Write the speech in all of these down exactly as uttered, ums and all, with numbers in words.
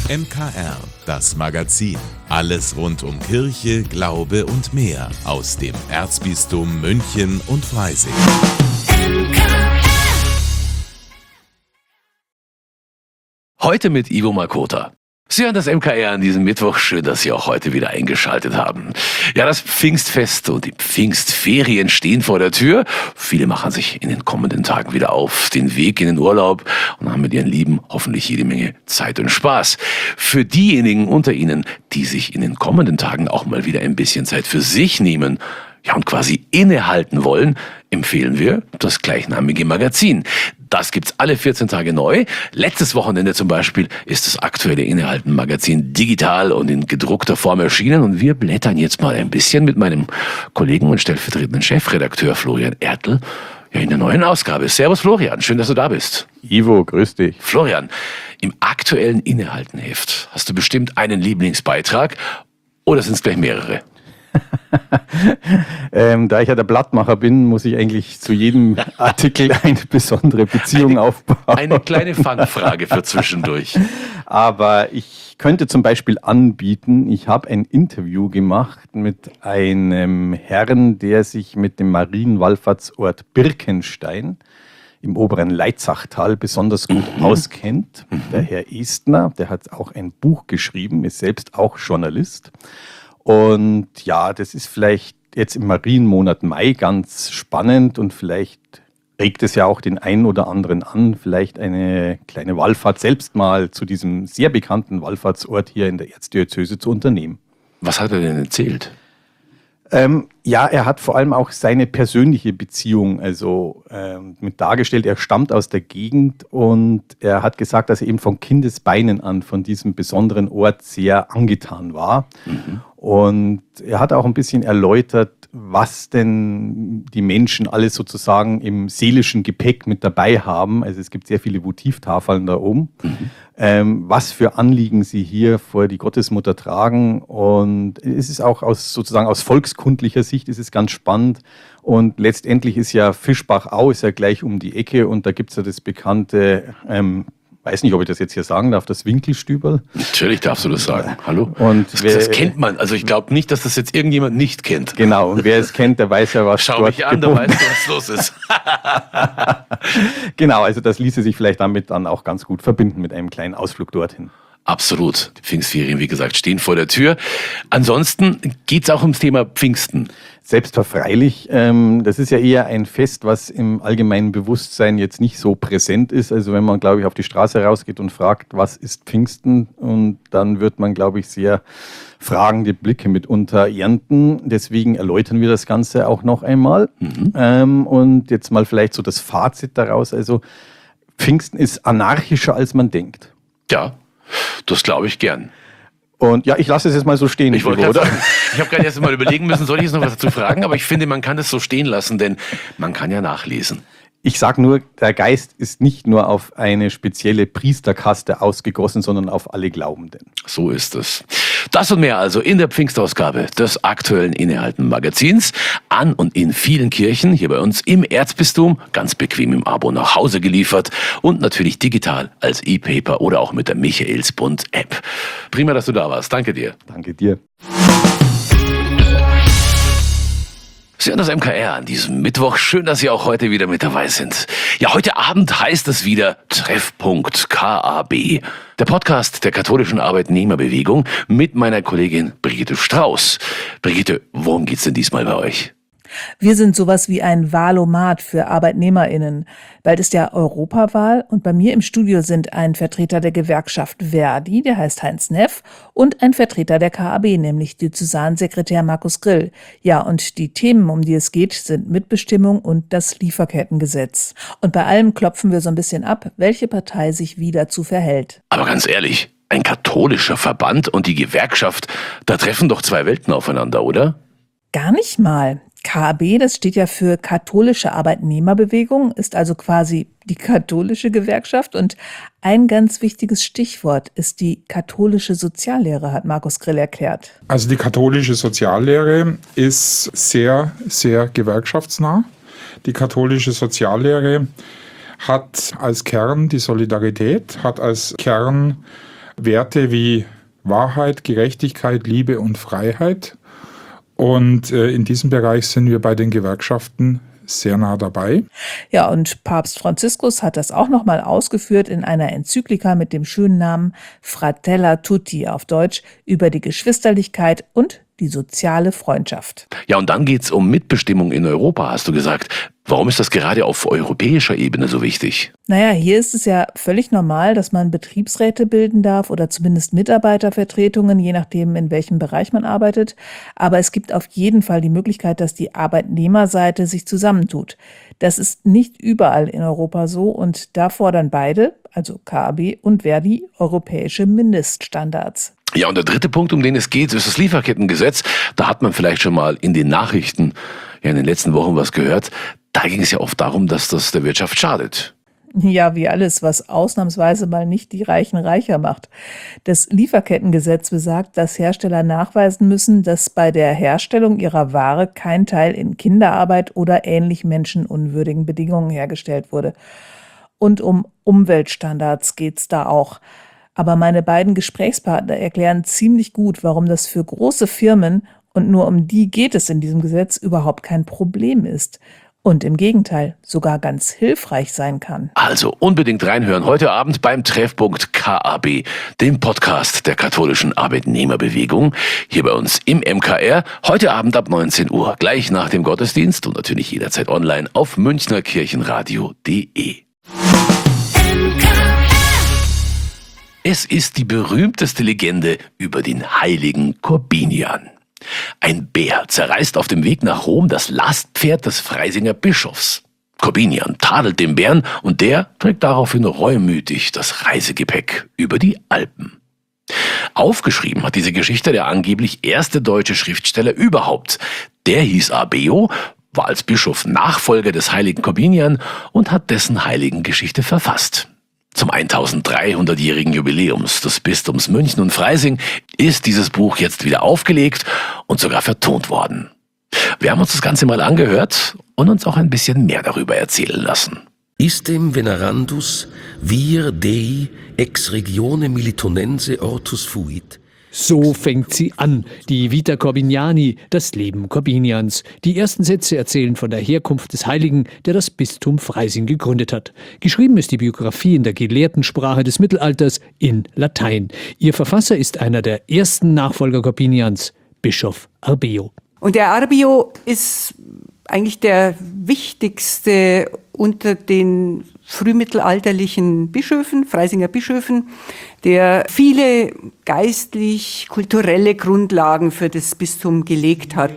M K R, das Magazin. Alles rund um Kirche, Glaube und mehr aus dem Erzbistum München und Freising. Heute mit Ivo Makota. Sie hören das M K R an diesem Mittwoch. Schön, dass Sie auch heute wieder eingeschaltet haben. Ja, das Pfingstfest und die Pfingstferien stehen vor der Tür. Viele machen sich in den kommenden Tagen wieder auf den Weg in den Urlaub und haben mit ihren Lieben hoffentlich jede Menge Zeit und Spaß. Für diejenigen unter Ihnen, die sich in den kommenden Tagen auch mal wieder ein bisschen Zeit für sich nehmen, ja, und quasi innehalten wollen, empfehlen wir das gleichnamige Magazin. Das gibt's alle vierzehn Tage neu. Letztes Wochenende zum Beispiel ist das aktuelle Innehalten-Magazin digital und in gedruckter Form erschienen. Und wir blättern jetzt mal ein bisschen mit meinem Kollegen und stellvertretenden Chefredakteur Florian Ertl ja, in der neuen Ausgabe. Servus Florian, schön, dass du da bist. Ivo, grüß dich. Florian, im aktuellen Innehalten-Heft hast du bestimmt einen Lieblingsbeitrag oder sind es gleich mehrere? ähm, da ich ja der Blattmacher bin, muss ich eigentlich zu jedem Artikel eine besondere Beziehung eine, aufbauen. Eine kleine Fangfrage für zwischendurch. Aber ich könnte zum Beispiel anbieten, ich habe ein Interview gemacht mit einem Herrn, der sich mit dem Marienwallfahrtsort Birkenstein im oberen Leitzachtal besonders gut mhm. auskennt. Mhm. Der Herr Estner, der hat auch ein Buch geschrieben, ist selbst auch Journalist. Und ja, das ist vielleicht jetzt im Marienmonat Mai ganz spannend und vielleicht regt es ja auch den einen oder anderen an, vielleicht eine kleine Wallfahrt selbst mal zu diesem sehr bekannten Wallfahrtsort hier in der Erzdiözese zu unternehmen. Was hat er denn erzählt? Ähm, ja, er hat vor allem auch seine persönliche Beziehung also ähm, mit dargestellt. Er stammt aus der Gegend und er hat gesagt, dass er eben von Kindesbeinen an von diesem besonderen Ort sehr angetan war. Mhm. Und er hat auch ein bisschen erläutert, was denn die Menschen alles sozusagen im seelischen Gepäck mit dabei haben. Also es gibt sehr viele Votivtafeln da oben. Mhm. Ähm, was für Anliegen sie hier vor die Gottesmutter tragen. Und es ist auch aus sozusagen aus volkskundlicher Sicht ist es ganz spannend. Und letztendlich ist ja Fischbachau ist ja gleich um die Ecke und da gibt es ja das bekannte ähm, weiß nicht, ob ich das jetzt hier sagen darf, das Winkelstüberl. Natürlich darfst du das sagen. Hallo? Und das, wer, das kennt man. Also ich glaube nicht, dass das jetzt irgendjemand nicht kennt. Genau, und wer es kennt, der weiß ja, was Schau mich an, der weiß, was los ist. Genau, also das ließe sich vielleicht damit dann auch ganz gut verbinden mit einem kleinen Ausflug dorthin. Absolut. Die Pfingstferien, wie gesagt, stehen vor der Tür. Ansonsten geht es auch ums Thema Pfingsten. Selbstverfreilich. Ähm, das ist ja eher ein Fest, was im allgemeinen Bewusstsein jetzt nicht so präsent ist. Also wenn man, glaube ich, auf die Straße rausgeht und fragt, was ist Pfingsten? Und dann wird man, glaube ich, sehr fragende Blicke mitunter ernten. Deswegen erläutern wir das Ganze auch noch einmal. Mhm. Ähm, und jetzt mal vielleicht so das Fazit daraus. Also Pfingsten ist anarchischer, als man denkt. Ja. Das glaube ich gern. Und ja, ich lasse es jetzt mal so stehen. Ich wollte gerade sagen, ich habe gerade erst mal überlegen müssen, soll ich jetzt noch was dazu fragen? Aber ich finde, man kann das so stehen lassen, denn man kann ja nachlesen. Ich sage nur, der Geist ist nicht nur auf eine spezielle Priesterkaste ausgegossen, sondern auf alle Glaubenden. So ist es. Das und mehr also in der Pfingstausgabe des aktuellen Innehalten-Magazins an und in vielen Kirchen, hier bei uns im Erzbistum, ganz bequem im Abo nach Hause geliefert und natürlich digital als E-Paper oder auch mit der Michaelsbund-App. Prima, dass du da warst. Danke dir. Danke dir. Sie hören das M K R an diesem Mittwoch. Schön, dass Sie auch heute wieder mit dabei sind. Ja, heute Abend heißt es wieder Treffpunkt K A B. Der Podcast der katholischen Arbeitnehmerbewegung mit meiner Kollegin Brigitte Strauß. Brigitte, worum geht's denn diesmal bei euch? Wir sind sowas wie ein Wahlomat für ArbeitnehmerInnen. Bald ist ja Europawahl und bei mir im Studio sind ein Vertreter der Gewerkschaft Verdi, der heißt Heinz Neff, und ein Vertreter der K A B, nämlich Diözesansekretär Markus Grill. Ja, und die Themen, um die es geht, sind Mitbestimmung und das Lieferkettengesetz. Und bei allem klopfen wir so ein bisschen ab, welche Partei sich wie dazu verhält. Aber ganz ehrlich, ein katholischer Verband und die Gewerkschaft, da treffen doch zwei Welten aufeinander, oder? Gar nicht mal. K A B, das steht ja für Katholische Arbeitnehmerbewegung, ist also quasi die katholische Gewerkschaft. Und ein ganz wichtiges Stichwort ist die katholische Soziallehre, hat Markus Grill erklärt. Also die katholische Soziallehre ist sehr, sehr gewerkschaftsnah. Die katholische Soziallehre hat als Kern die Solidarität, hat als Kern Werte wie Wahrheit, Gerechtigkeit, Liebe und Freiheit. Und äh, in diesem Bereich sind wir bei den Gewerkschaften sehr nah dabei. Ja, und Papst Franziskus hat das auch nochmal ausgeführt in einer Enzyklika mit dem schönen Namen Fratella Tutti auf Deutsch über die Geschwisterlichkeit und die soziale Freundschaft. Ja, und dann geht's um Mitbestimmung in Europa, hast du gesagt. Warum ist das gerade auf europäischer Ebene so wichtig? Naja, hier ist es ja völlig normal, dass man Betriebsräte bilden darf oder zumindest Mitarbeitervertretungen, je nachdem, in welchem Bereich man arbeitet. Aber es gibt auf jeden Fall die Möglichkeit, dass die Arbeitnehmerseite sich zusammentut. Das ist nicht überall in Europa so und da fordern beide, also K A B und Verdi, europäische Mindeststandards. Ja, und der dritte Punkt, um den es geht, ist das Lieferkettengesetz. Da hat man vielleicht schon mal in den Nachrichten ja in den letzten Wochen was gehört. Da ging es ja oft darum, dass das der Wirtschaft schadet. Ja, wie alles, was ausnahmsweise mal nicht die Reichen reicher macht. Das Lieferkettengesetz besagt, dass Hersteller nachweisen müssen, dass bei der Herstellung ihrer Ware kein Teil in Kinderarbeit oder ähnlich menschenunwürdigen Bedingungen hergestellt wurde. Und um Umweltstandards geht's da auch. Aber meine beiden Gesprächspartner erklären ziemlich gut, warum das für große Firmen, und nur um die geht es in diesem Gesetz, überhaupt kein Problem ist. Und im Gegenteil, sogar ganz hilfreich sein kann. Also unbedingt reinhören heute Abend beim Treffpunkt K A B, dem Podcast der katholischen Arbeitnehmerbewegung, hier bei uns im M K R, heute Abend ab neunzehn Uhr, gleich nach dem Gottesdienst und natürlich jederzeit online auf münchnerkirchenradio punkt de. Es ist die berühmteste Legende über den heiligen Korbinian. Ein Bär zerreißt auf dem Weg nach Rom das Lastpferd des Freisinger Bischofs. Korbinian tadelt den Bären und der trägt daraufhin reumütig das Reisegepäck über die Alpen. Aufgeschrieben hat diese Geschichte der angeblich erste deutsche Schriftsteller überhaupt. Der hieß Arbeo, war als Bischof Nachfolger des heiligen Korbinian und hat dessen Heiligengeschichte verfasst. Zum eintausenddreihundertjährigen Jubiläums des Bistums München und Freising ist dieses Buch jetzt wieder aufgelegt und sogar vertont worden. Wir haben uns das Ganze mal angehört und uns auch ein bisschen mehr darüber erzählen lassen. Istem venerandus vir Dei ex regione Militonense ortus fuit. So fängt sie an, die Vita Corbiniani, das Leben Korbinians. Die ersten Sätze erzählen von der Herkunft des Heiligen, der das Bistum Freising gegründet hat. Geschrieben ist die Biografie in der Gelehrtensprache des Mittelalters in Latein. Ihr Verfasser ist einer der ersten Nachfolger Korbinians, Bischof Arbeo. Und der Arbeo ist eigentlich der wichtigste unter den frühmittelalterlichen Bischöfen, Freisinger Bischöfen, der viele geistlich-kulturelle Grundlagen für das Bistum gelegt hat.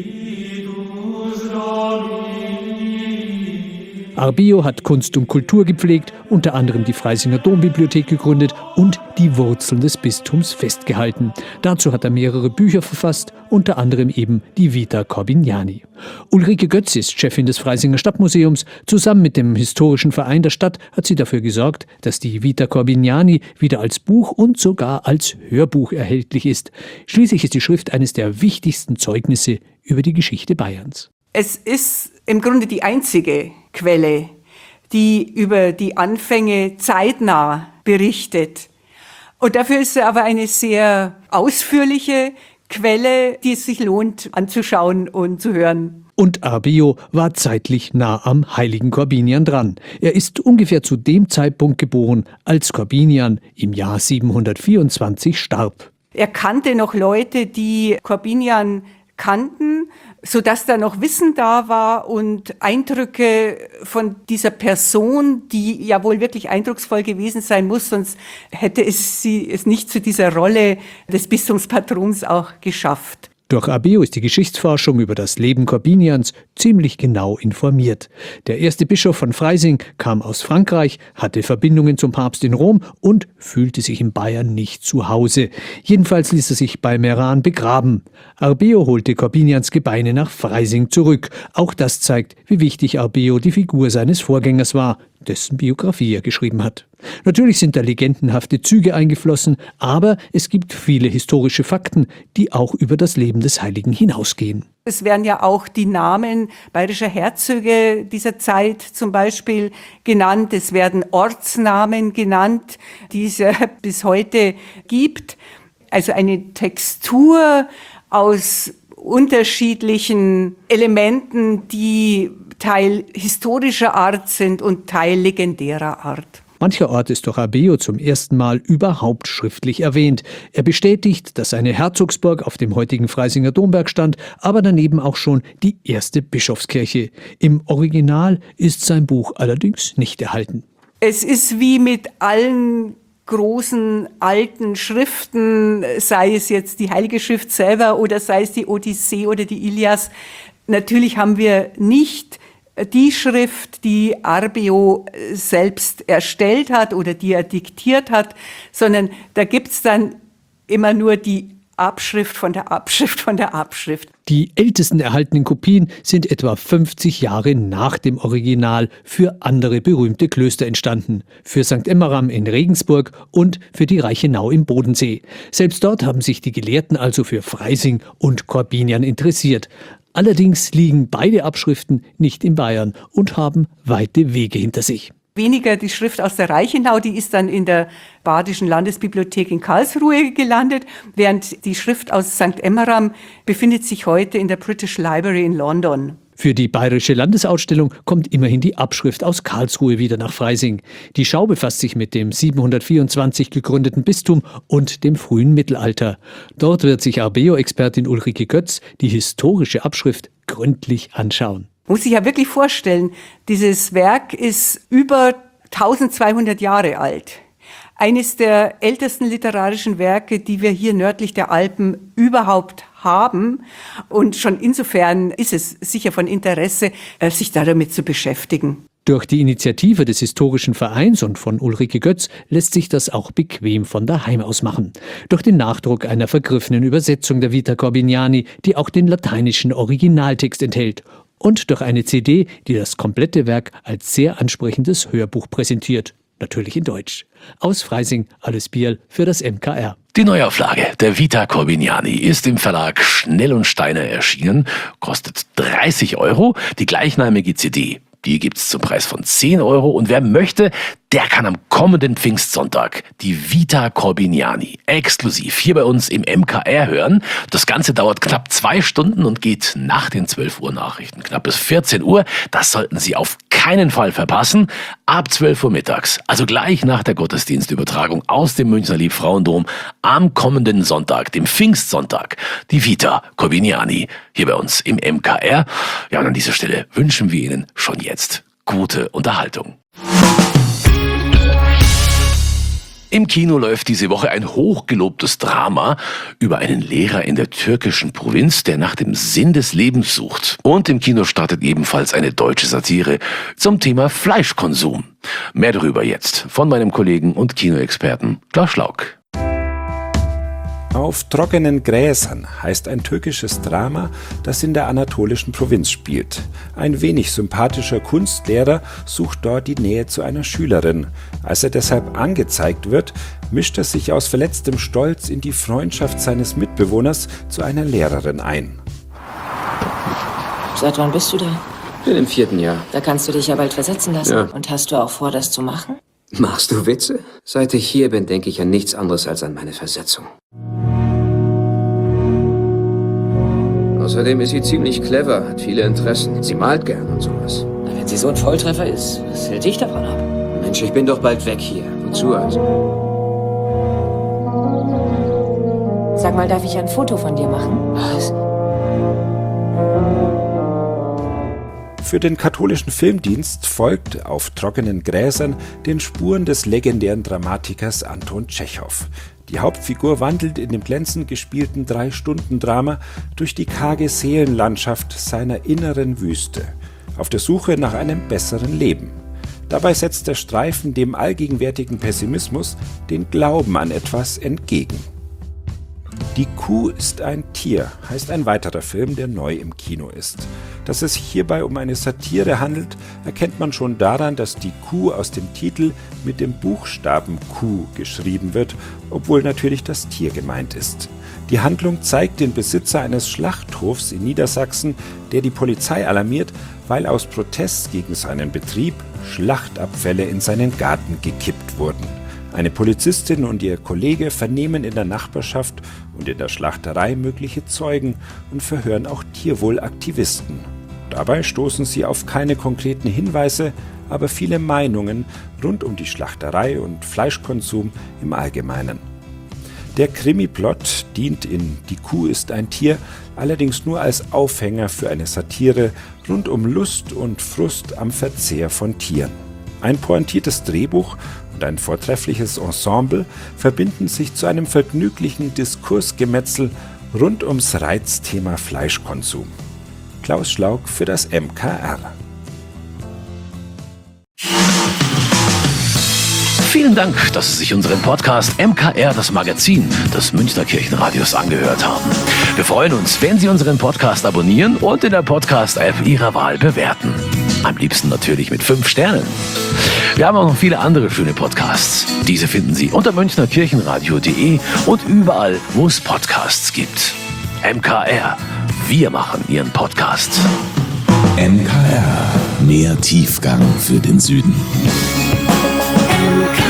Arbeo hat Kunst und Kultur gepflegt, unter anderem die Freisinger Dombibliothek gegründet und die Wurzeln des Bistums festgehalten. Dazu hat er mehrere Bücher verfasst, unter anderem eben die Vita Corbiniani. Ulrike Götz ist Chefin des Freisinger Stadtmuseums. Zusammen mit dem historischen Verein der Stadt hat sie dafür gesorgt, dass die Vita Corbiniani wieder als Buch und sogar als Hörbuch erhältlich ist. Schließlich ist die Schrift eines der wichtigsten Zeugnisse über die Geschichte Bayerns. Es ist im Grunde die einzige Quelle, die über die Anfänge zeitnah berichtet. Und dafür ist es aber eine sehr ausführliche Quelle, die es sich lohnt anzuschauen und zu hören. Und Arbeo war zeitlich nah am heiligen Korbinian dran. Er ist ungefähr zu dem Zeitpunkt geboren, als Korbinian im Jahr siebenhundertvierundzwanzig starb. Er kannte noch Leute, die Korbinian kannten, sodass da noch Wissen da war und Eindrücke von dieser Person, die ja wohl wirklich eindrucksvoll gewesen sein muss, sonst hätte es sie es nicht zu dieser Rolle des Bistumspatrons auch geschafft. Durch Arbeo ist die Geschichtsforschung über das Leben Korbinians ziemlich genau informiert. Der erste Bischof von Freising kam aus Frankreich, hatte Verbindungen zum Papst in Rom und fühlte sich in Bayern nicht zu Hause. Jedenfalls ließ er sich bei Meran begraben. Arbeo holte Korbinians Gebeine nach Freising zurück. Auch das zeigt, wie wichtig Arbeo die Figur seines Vorgängers war, dessen Biografie er geschrieben hat. Natürlich sind da legendenhafte Züge eingeflossen, aber es gibt viele historische Fakten, die auch über das Leben des Heiligen hinausgehen. Es werden ja auch die Namen bayerischer Herzöge dieser Zeit zum Beispiel genannt. Es werden Ortsnamen genannt, die es ja bis heute gibt. Also eine Textur aus unterschiedlichen Elementen, die Teil historischer Art sind und Teil legendärer Art. Mancherorts ist doch Arbeo zum ersten Mal überhaupt schriftlich erwähnt. Er bestätigt, dass eine Herzogsburg auf dem heutigen Freisinger Domberg stand, aber daneben auch schon die erste Bischofskirche. Im Original ist sein Buch allerdings nicht erhalten. Es ist wie mit allen großen alten Schriften, sei es jetzt die Heilige Schrift selber oder sei es die Odyssee oder die Ilias. Natürlich haben wir nicht die Schrift, die Arbeo selbst erstellt hat oder die er diktiert hat, sondern da gibt's dann immer nur die Abschrift von der Abschrift von der Abschrift. Die ältesten erhaltenen Kopien sind etwa fünfzig Jahre nach dem Original für andere berühmte Klöster entstanden. Für Sankt Emmeram in Regensburg und für die Reichenau im Bodensee. Selbst dort haben sich die Gelehrten also für Freising und Korbinian interessiert. Allerdings liegen beide Abschriften nicht in Bayern und haben weite Wege hinter sich. Weniger die Schrift aus der Reichenau, die ist dann in der Badischen Landesbibliothek in Karlsruhe gelandet, während die Schrift aus Sankt Emmeram befindet sich heute in der British Library in London. Für die Bayerische Landesausstellung kommt immerhin die Abschrift aus Karlsruhe wieder nach Freising. Die Schau befasst sich mit dem siebenhundertvierundzwanzig gegründeten Bistum und dem frühen Mittelalter. Dort wird sich Arbeo-Expertin Ulrike Götz die historische Abschrift gründlich anschauen. Muss sich ja wirklich vorstellen, dieses Werk ist über eintausendzweihundert Jahre alt. Eines der ältesten literarischen Werke, die wir hier nördlich der Alpen überhaupt haben. Und schon insofern ist es sicher von Interesse, sich damit zu beschäftigen. Durch die Initiative des Historischen Vereins und von Ulrike Götz lässt sich das auch bequem von daheim aus machen. Durch den Nachdruck einer vergriffenen Übersetzung der Vita Corbiniani, die auch den lateinischen Originaltext enthält. Und durch eine C D, die das komplette Werk als sehr ansprechendes Hörbuch präsentiert. Natürlich in Deutsch. Aus Freising, Alles Bierl für das M K R. Die Neuauflage der Vita Corbiniani ist im Verlag Schnell und Steiner erschienen, kostet dreißig Euro. Die gleichnamige C D, die gibt's zum Preis von zehn Euro. Und wer möchte, der kann am kommenden Pfingstsonntag die Vita Corbiniani exklusiv hier bei uns im M K R hören. Das Ganze dauert knapp zwei Stunden und geht nach den zwölf Uhr Nachrichten knapp bis vierzehn Uhr. Das sollten Sie auf keinen Fall verpassen. Ab zwölf Uhr mittags, also gleich nach der Gottesdienstübertragung aus dem Münchner Liebfrauendom am kommenden Sonntag, dem Pfingstsonntag, die Vita Corbiniani hier bei uns im M K R. Ja, und an dieser Stelle wünschen wir Ihnen schon jetzt gute Unterhaltung. Im Kino läuft diese Woche ein hochgelobtes Drama über einen Lehrer in der türkischen Provinz, der nach dem Sinn des Lebens sucht. Und im Kino startet ebenfalls eine deutsche Satire zum Thema Fleischkonsum. Mehr darüber jetzt von meinem Kollegen und Kinoexperten Klaus Schlauk. Auf trockenen Gräsern heißt ein türkisches Drama, das in der anatolischen Provinz spielt. Ein wenig sympathischer Kunstlehrer sucht dort die Nähe zu einer Schülerin. Als er deshalb angezeigt wird, mischt er sich aus verletztem Stolz in die Freundschaft seines Mitbewohners zu einer Lehrerin ein. Seit wann bist du da? Bin im vierten Jahr. Da kannst du dich ja bald versetzen lassen. Ja. Und hast du auch vor, das zu machen? Machst du Witze? Seit ich hier bin, denke ich an nichts anderes als an meine Versetzung. Außerdem ist sie ziemlich clever, hat viele Interessen. Sie malt gern und sowas. Wenn sie so ein Volltreffer ist, was hält dich davon ab? Mensch, ich bin doch bald weg hier. Wozu also? Sag mal, darf ich ein Foto von dir machen? Was? Für den katholischen Filmdienst folgt auf trockenen Gräsern den Spuren des legendären Dramatikers Anton Tschechow. Die Hauptfigur wandelt in dem glänzend gespielten Drei-Stunden-Drama durch die karge Seelenlandschaft seiner inneren Wüste, auf der Suche nach einem besseren Leben. Dabei setzt der Streifen dem allgegenwärtigen Pessimismus den Glauben an etwas entgegen. Die Kuh ist ein Tier, heißt ein weiterer Film, der neu im Kino ist. Dass es sich hierbei um eine Satire handelt, erkennt man schon daran, dass die Kuh aus dem Titel mit dem Buchstaben Q geschrieben wird, obwohl natürlich das Tier gemeint ist. Die Handlung zeigt den Besitzer eines Schlachthofs in Niedersachsen, der die Polizei alarmiert, weil aus Protest gegen seinen Betrieb Schlachtabfälle in seinen Garten gekippt wurden. Eine Polizistin und ihr Kollege vernehmen in der Nachbarschaft und in der Schlachterei mögliche Zeugen und verhören auch Tierwohlaktivisten. Dabei stoßen sie auf keine konkreten Hinweise, aber viele Meinungen rund um die Schlachterei und Fleischkonsum im Allgemeinen. Der Krimiplot dient in Die Kuh ist ein Tier allerdings nur als Aufhänger für eine Satire rund um Lust und Frust am Verzehr von Tieren. Ein pointiertes Drehbuch und ein vortreffliches Ensemble verbinden sich zu einem vergnüglichen Diskursgemetzel rund ums Reizthema Fleischkonsum. Klaus Schlauk für das M K R. Vielen Dank, dass Sie sich unseren Podcast M K R, das Magazin des Münchner Kirchenradios, angehört haben. Wir freuen uns, wenn Sie unseren Podcast abonnieren und in der Podcast-App Ihrer Wahl bewerten. Am liebsten natürlich mit fünf Sternen. Wir haben auch noch viele andere schöne Podcasts. Diese finden Sie unter münchner kirchenradio punkt de und überall, wo es Podcasts gibt. M K R, wir machen Ihren Podcast. M K R, mehr Tiefgang für den Süden. M K